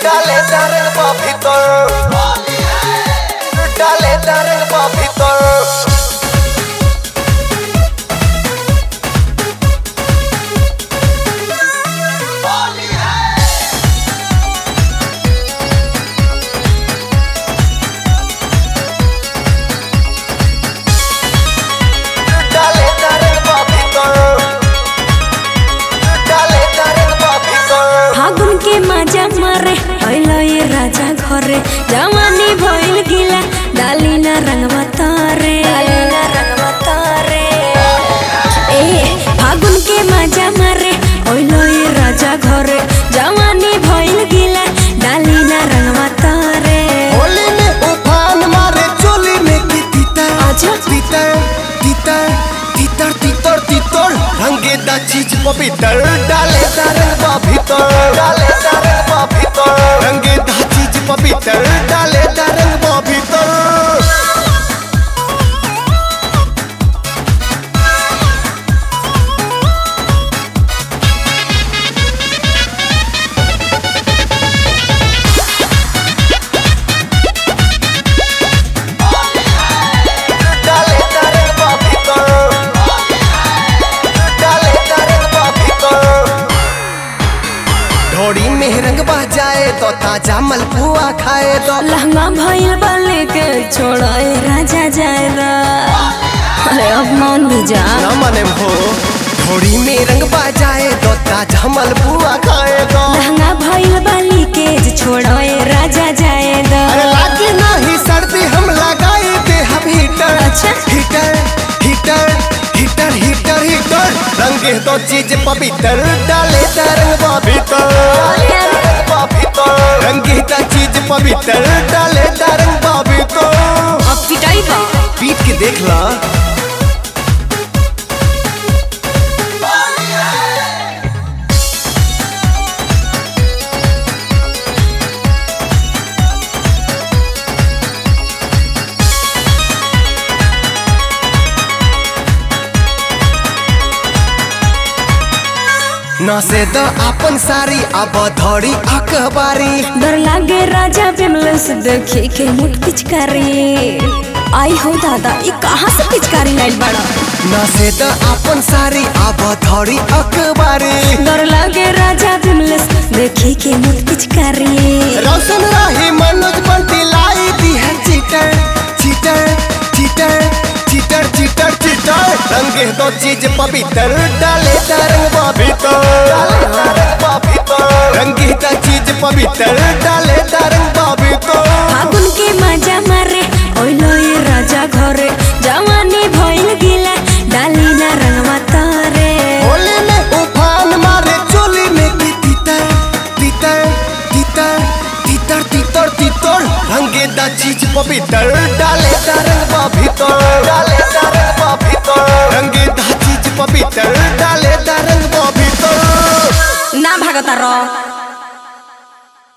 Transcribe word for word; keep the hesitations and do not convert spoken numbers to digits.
डाले रंग बा भीतर, डाले रंग बा भीतर। फागुन के मजा मारे अइलो ये राजा घरे, जवानी भइल गिला डाली ना रंगवा तारे, डाली ना रंगवा तारे। ए फागुन के मजा मारे अइलो ये राजा घरे, जवानी भइल गिला डाली ना रंगवा तारे। होली में उफान मारे चोली में की तीतर, अच्छा तीतर तीतर तीतर तीतर तीतर रंगे दा चीज पवित्र, डाले रंग बा भीतर, डाले रंग बा भीतर, रंगे दा चीज पवित्र, डाले रंग बा भीतर। ढोड़ी में रंग बह जाए तो ताजा मलपुआ खाए तो, लहंगा भइल बाले के छोड़े राजा जाएगा। अरे अब मान भी जा न मने हो। ढोड़ी में रंग बह जाए तो ताजा मलपुआ खाए तो, लहंगा भइल बाली के छोड़े राजा जाएगा। अरे लागी नहीं सर्दी हम लगाए दे हम हीटर, अच्छा heater heater heater heater heater रंगे तो चीज पवित्र, डाले रंग बा भीतर, रंगे ता चीज पवित्र, डाले रंग बा भीतर। अब पिटाई बा पीट के देख ला। न से द अपन सारी अब धड़ी अखबारी, डर लागे राजा बिमलेस देखी के मुठ पिचकारी। आई हो दादा ई कहाँ से पिचकारी लाइल बड़ा। न से द अपन सारी अब धड़ी अखबारी, डर लागे राजा बिमलेस देखी के मुठ पिचकारी। रोशन रही मनोज बंटी लाई दी है cheater cheater cheater cheater cheater cheater रंगे दो चीज पवित्र, डाले रंग बा भीतर, रंगे दा चीज पवित्र, डाले रंग बा भीतर। फागुन के मजा मारे ओइलो ये राजा घरे, जवानी भइल गिला डाली ना रंगवा तारे। होली में उफान मारे चोली में की तीतर तीतर तीतर तीतर तीतर तीतर रंगे दा चीज पवित्र, डाले रंग बा भीतर, डाले रंग